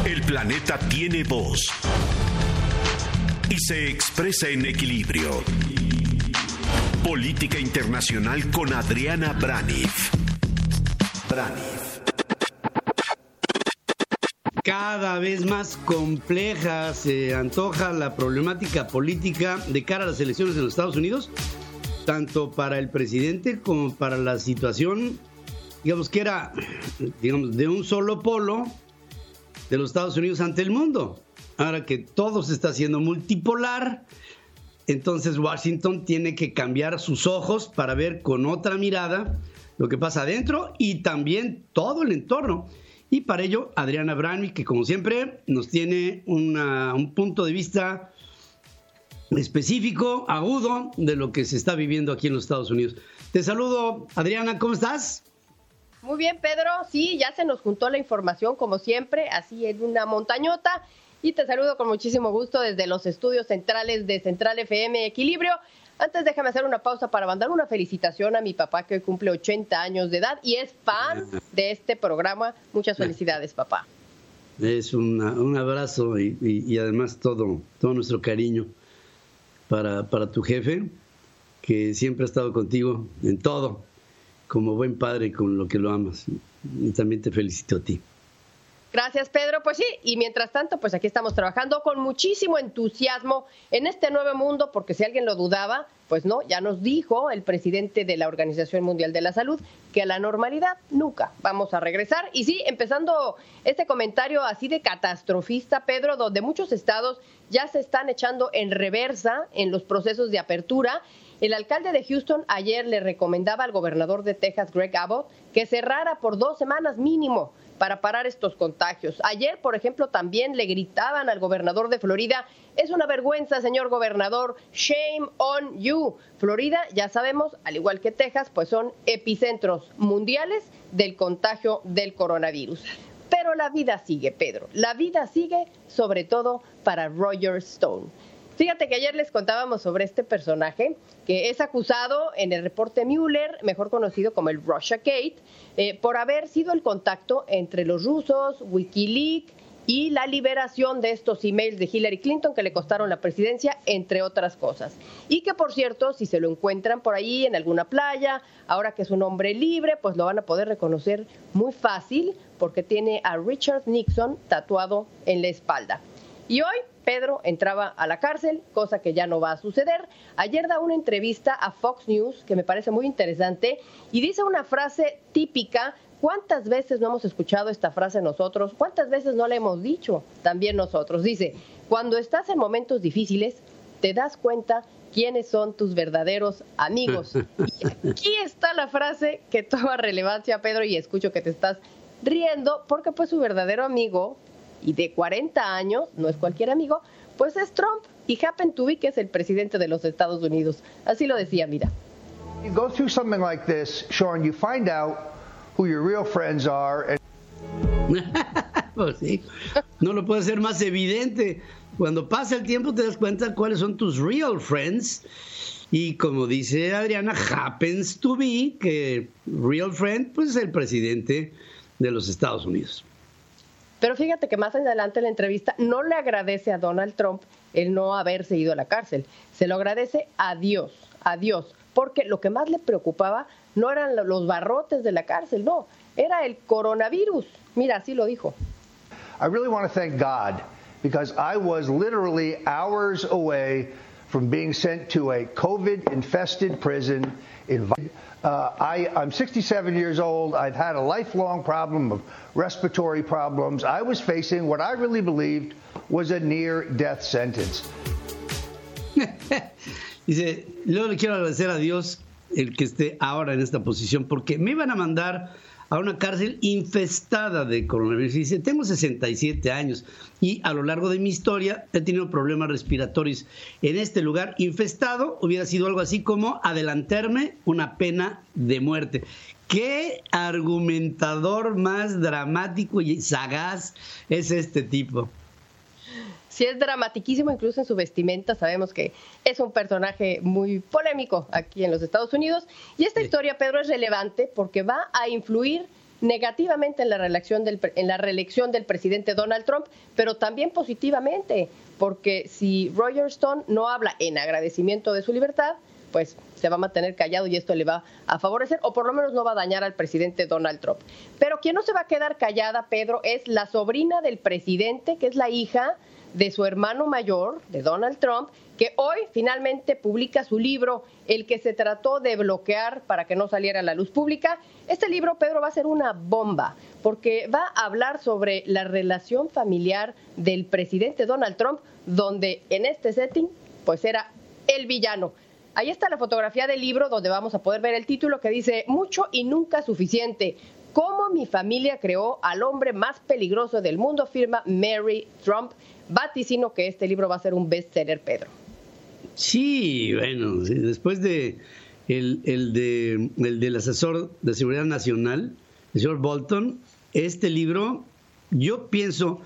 El planeta tiene voz y se expresa en equilibrio. Política internacional con Adriana Braniff. Cada vez más compleja se antoja la problemática política de cara a las elecciones en los Estados Unidos, tanto para el presidente como para la situación, digamos que era, de un solo polo de los Estados Unidos ante el mundo. Ahora que todo se está haciendo multipolar, entonces Washington tiene que cambiar sus ojos para ver con otra mirada lo que pasa adentro y también todo el entorno. Y para ello, Adriana Braniff, que como siempre nos tiene un punto de vista específico, agudo, de lo que se está viviendo aquí en los Estados Unidos. Te saludo, Adriana, ¿cómo estás? Muy bien, Pedro. Sí, ya se nos juntó la información, como siempre, así en una montañota. Y te saludo con muchísimo gusto desde los estudios centrales de Central FM Equilibrio. Antes déjame hacer una pausa para mandar una felicitación a mi papá, que hoy cumple 80 años de edad y es fan de este programa. Muchas felicidades, papá. Es un abrazo y además todo nuestro cariño para tu jefe, que siempre ha estado contigo en todo, como buen padre con lo que lo amas. Y también te felicito a ti. Gracias, Pedro. Pues sí, y mientras tanto, pues aquí estamos trabajando con muchísimo entusiasmo en este nuevo mundo, porque si alguien lo dudaba, pues no, ya nos dijo el presidente de la Organización Mundial de la Salud que a la normalidad nunca vamos a regresar. Y sí, empezando este comentario así de catastrofista, Pedro, donde muchos estados ya se están echando en reversa en los procesos de apertura. El alcalde de Houston ayer le recomendaba al gobernador de Texas, Greg Abbott, que cerrara por 2 semanas mínimo para parar estos contagios. Ayer, por ejemplo, también le gritaban al gobernador de Florida: es una vergüenza, señor gobernador, shame on you. Florida, ya sabemos, al igual que Texas, pues son epicentros mundiales del contagio del coronavirus. Pero la vida sigue, Pedro, la vida sigue, sobre todo para Roger Stone. Fíjate que ayer les contábamos sobre este personaje que es acusado en el reporte Mueller, mejor conocido como el Russiagate, por haber sido el contacto entre los rusos, WikiLeaks y la liberación de estos emails de Hillary Clinton que le costaron la presidencia, entre otras cosas. Y que, por cierto, si se lo encuentran por ahí en alguna playa, ahora que es un hombre libre, pues lo van a poder reconocer muy fácil porque tiene a Richard Nixon tatuado en la espalda. Y hoy Pedro entraba a la cárcel, cosa que ya no va a suceder. Ayer da una entrevista a Fox News que me parece muy interesante y dice una frase típica. ¿Cuántas veces no hemos escuchado esta frase nosotros? ¿Cuántas veces no la hemos dicho también nosotros? Dice: cuando estás en momentos difíciles, te das cuenta quiénes son tus verdaderos amigos. Y aquí está la frase que toma relevancia, Pedro, y escucho que te estás riendo, porque pues su verdadero amigo, y de 40 años, no es cualquier amigo, pues es Trump, y happen to be que es el presidente de los Estados Unidos. Así lo decía, mira. You go through something like this, Sean, you find out who your real friends are. Pues sí, no lo puede ser más evidente. Cuando pasa el tiempo te das cuenta cuáles son tus real friends. Y como dice Adriana, happens to be que real friend pues es el presidente de los Estados Unidos. Pero fíjate que más adelante en la entrevista no le agradece a Donald Trump el no haberse ido a la cárcel. Se lo agradece a Dios, porque lo que más le preocupaba no eran los barrotes de la cárcel, no, era el coronavirus. Mira, así lo dijo. I really want to thank God because I was literally hours away from being sent to a COVID-infested prison. I'm 67 years old. I've had a lifelong problem of respiratory problems. I was facing what I really believed was a near-death sentence. Dice, yo le quiero agradecer a Dios el que esté ahora en esta posición, porque me iban a mandar a una cárcel infestada de coronavirus. Y dice, tengo 67 años y a lo largo de mi historia he tenido problemas respiratorios. En este lugar infestado hubiera sido algo así como adelantarme una pena de muerte. ¿Qué argumentador más dramático y sagaz es este tipo? Sí, es dramatiquísimo, incluso en su vestimenta. Sabemos que es un personaje muy polémico aquí en los Estados Unidos. Y esta historia, Pedro, es relevante porque va a influir negativamente en la reelección del presidente Donald Trump, pero también positivamente, porque si Roger Stone no habla en agradecimiento de su libertad, pues se va a mantener callado y esto le va a favorecer, o por lo menos no va a dañar al presidente Donald Trump. Pero quien no se va a quedar callada, Pedro, es la sobrina del presidente, que es la hija de su hermano mayor, de Donald Trump, que hoy finalmente publica su libro, el que se trató de bloquear para que no saliera a la luz pública. Este libro, Pedro, va a ser una bomba, porque va a hablar sobre la relación familiar del presidente Donald Trump, donde en este setting, pues era el villano. Ahí está la fotografía del libro, donde vamos a poder ver el título que dice Mucho y nunca suficiente. Cómo mi familia creó al hombre más peligroso del mundo, firma Mary Trump. Vaticino que este libro va a ser un bestseller, Pedro. Sí, bueno, sí, después de el del asesor de seguridad nacional, el señor Bolton, este libro, yo pienso,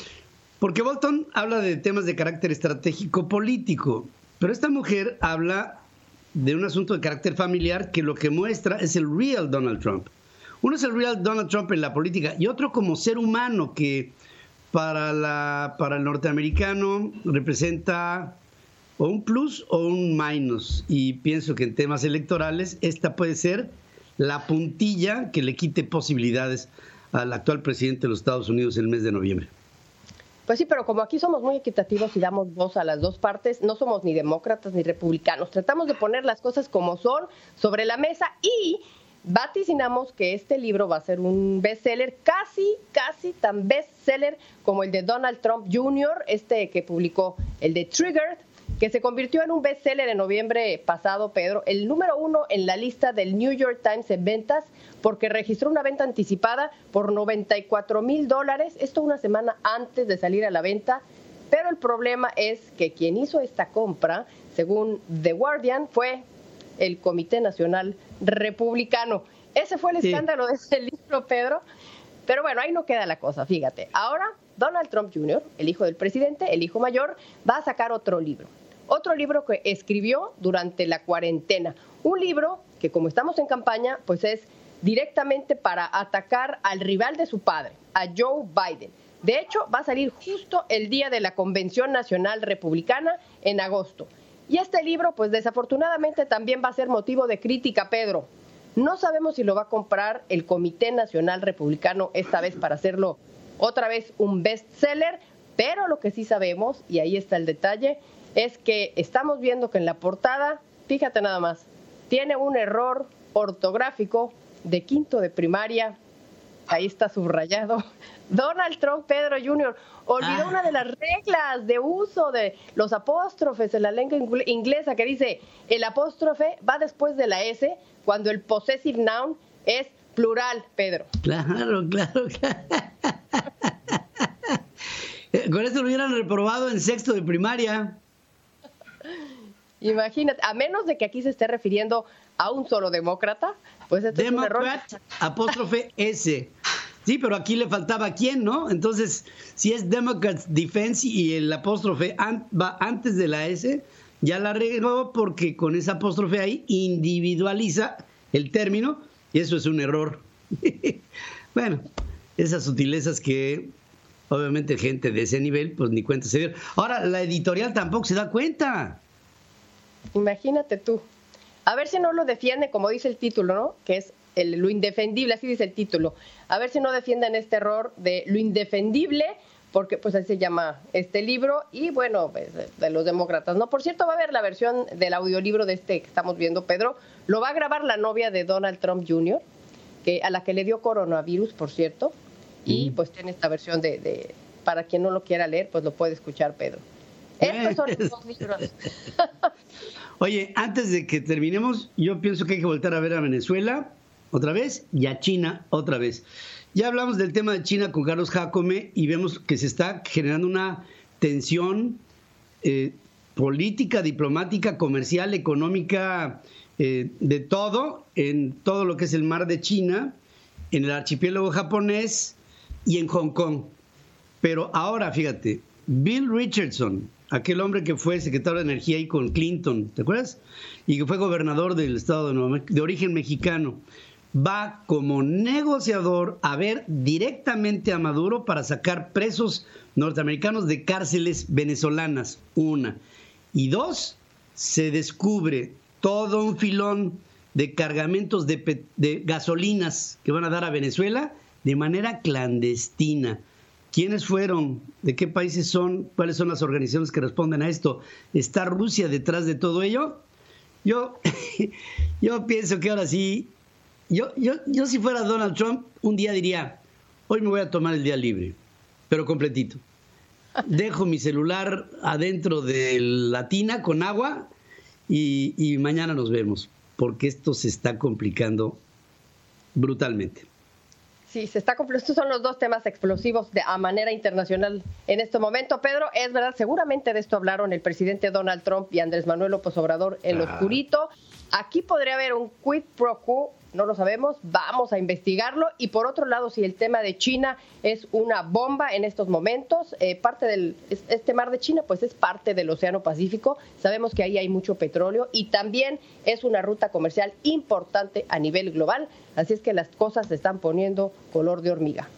porque Bolton habla de temas de carácter estratégico político, pero esta mujer habla de un asunto de carácter familiar que lo que muestra es el real Donald Trump. Uno es el real Donald Trump en la política y otro como ser humano que para el norteamericano representa o un plus o un minus, y pienso que en temas electorales esta puede ser la puntilla que le quite posibilidades al actual presidente de los Estados Unidos el mes de noviembre. Pues sí, pero como aquí somos muy equitativos y damos voz a las dos partes, no somos ni demócratas ni republicanos, tratamos de poner las cosas como son sobre la mesa y vaticinamos que este libro va a ser un bestseller, casi tan bestseller como el de Donald Trump Jr., que publicó el de Triggered, que se convirtió en un bestseller en noviembre pasado, Pedro, el número 1 en la lista del New York Times en ventas, porque registró una venta anticipada por $94,000, esto una semana antes de salir a la venta, pero el problema es que quien hizo esta compra, según The Guardian, fue el Comité Nacional Republicano. Ese fue el escándalo de ese libro, Pedro. Pero bueno, ahí no queda la cosa, fíjate. Ahora, Donald Trump Jr., el hijo del presidente, el hijo mayor, va a sacar otro libro. Otro libro que escribió durante la cuarentena. Un libro que, como estamos en campaña, pues es directamente para atacar al rival de su padre, a Joe Biden. De hecho, va a salir justo el día de la Convención Nacional Republicana en agosto. Y este libro, pues desafortunadamente también va a ser motivo de crítica, Pedro. No sabemos si lo va a comprar el Comité Nacional Republicano esta vez para hacerlo otra vez un bestseller, pero lo que sí sabemos, y ahí está el detalle, es que estamos viendo que en la portada, fíjate nada más, tiene un error ortográfico de quinto de primaria. Ahí está subrayado. Donald Trump Pedro Jr. olvidó una de las reglas de uso de los apóstrofes en la lengua inglesa, que dice, el apóstrofe va después de la S cuando el possessive noun es plural, Pedro. Claro. Con esto lo hubieran reprobado en sexto de primaria. Imagínate, a menos de que aquí se esté refiriendo a un solo demócrata, pues esto es un error. Apóstrofe S. Sí, pero aquí le faltaba quién, ¿no? Entonces, si es Democrats Defense y el apóstrofe va antes de la S, ya la regó porque con esa apóstrofe ahí individualiza el término y eso es un error. Bueno, esas sutilezas que obviamente gente de ese nivel pues ni cuenta se dio. Ahora, la editorial tampoco se da cuenta. Imagínate tú. A ver si no lo defiende, como dice el título, ¿no? Que es lo indefendible, así dice el título. A ver si no defienden este error de lo indefendible, porque pues así se llama este libro, y bueno, pues, de los demócratas, ¿no? Por cierto, va a haber la versión del audiolibro de este que estamos viendo, Pedro. Lo va a grabar la novia de Donald Trump Jr., a la que le dio coronavirus, por cierto, y pues tiene esta versión de para quien no lo quiera leer, pues lo puede escuchar, Pedro. Estos son los dos libros. Oye, antes de que terminemos, yo pienso que hay que volver a ver a Venezuela otra vez y a China otra vez. Ya hablamos del tema de China con Carlos Jacome y vemos que se está generando una tensión política, diplomática, comercial, económica, de todo, en todo lo que es el mar de China, en el archipiélago japonés y en Hong Kong. Pero ahora, fíjate, Bill Richardson, aquel hombre que fue secretario de Energía ahí con Clinton, ¿te acuerdas? Y que fue gobernador del estado de Nueva México, de origen mexicano. va como negociador a ver directamente a Maduro para sacar presos norteamericanos de cárceles venezolanas, una. Y dos, se descubre todo un filón de cargamentos de gasolinas que van a dar a Venezuela de manera clandestina. ¿Quiénes fueron? ¿De qué países son? ¿Cuáles son las organizaciones que responden a esto? ¿Está Rusia detrás de todo ello? Yo pienso que ahora sí, yo si fuera Donald Trump, un día diría, hoy me voy a tomar el día libre, pero completito. Dejo mi celular adentro de la tina con agua y mañana nos vemos, porque esto se está complicando brutalmente. Sí, se está complicando. Estos son los dos temas explosivos a manera internacional en este momento. Pedro, es verdad, seguramente de esto hablaron el presidente Donald Trump y Andrés Manuel López Obrador en lo oscurito. Aquí podría haber un quid pro quo, no lo sabemos, vamos a investigarlo. Y por otro lado, si el tema de China es una bomba en estos momentos, este mar de China pues es parte del Océano Pacífico, sabemos que ahí hay mucho petróleo y también es una ruta comercial importante a nivel global, así es que las cosas se están poniendo color de hormiga.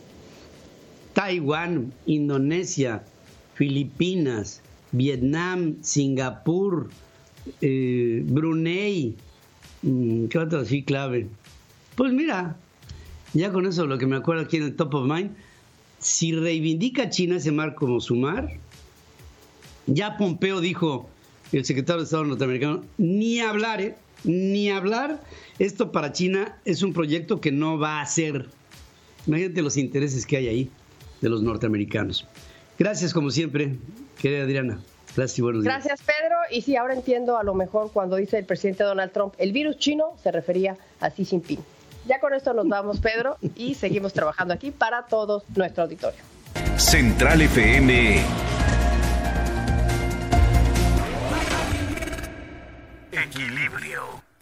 Taiwán, Indonesia, Filipinas, Vietnam, Singapur, Brunei, ¿qué otro así clave? Pues mira, ya con eso lo que me acuerdo aquí en el top of mind, si reivindica China ese mar como su mar, ya Pompeo dijo, el secretario de Estado norteamericano, ni hablar, esto para China es un proyecto que no va a hacer. Imagínate los intereses que hay ahí de los norteamericanos. Gracias como siempre, querida Adriana. Gracias y buenos días. Gracias, Pedro. Y sí, ahora entiendo a lo mejor cuando dice el presidente Donald Trump, el virus chino se refería a Xi Jinping. Ya con esto nos vamos, Pedro, y seguimos trabajando aquí para todo nuestro auditorio. Central FM. Equilibrio.